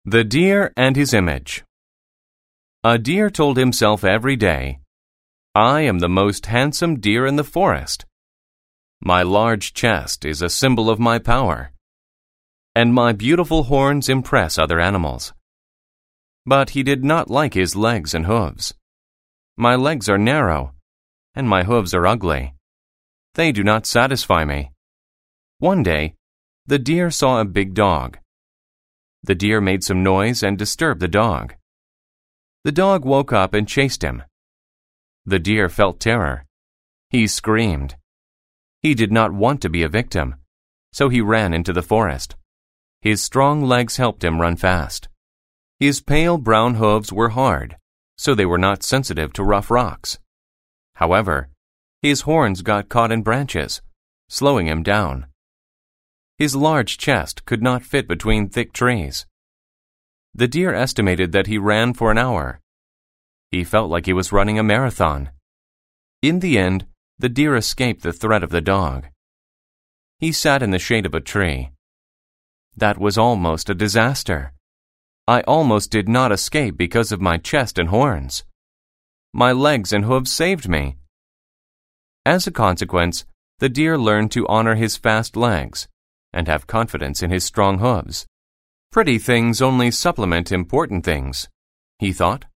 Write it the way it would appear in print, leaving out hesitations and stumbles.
The Deer and His Image. A deer told himself every day, "I am the most handsome deer in the forest. My large chest is a symbol of my power, and my beautiful horns impress other animals." But he did not like his legs and hooves. "My legs are narrow, and my hooves are ugly. They do not satisfy me." One day, the deer saw a big dog. The deer made some noise and disturbed the dog. The dog woke up and chased him. The deer felt terror. He screamed. He did not want to be a victim, so he ran into the forest. His strong legs helped him run fast. His pale brown hooves were hard, so they were not sensitive to rough rocks. However, his horns got caught in branches, slowing him down. His large chest could not fit between thick trees. The deer estimated that he ran for an hour. He felt like he was running a marathon. In the end, the deer escaped the threat of the dog. He sat in the shade of a tree. "That was almost a disaster. I almost did not escape because of my chest and horns. My legs and hooves saved me." As a consequence, the deer learned to honor his fast legs and have confidence in his strong hooves. Pretty things only supplement important things, he thought.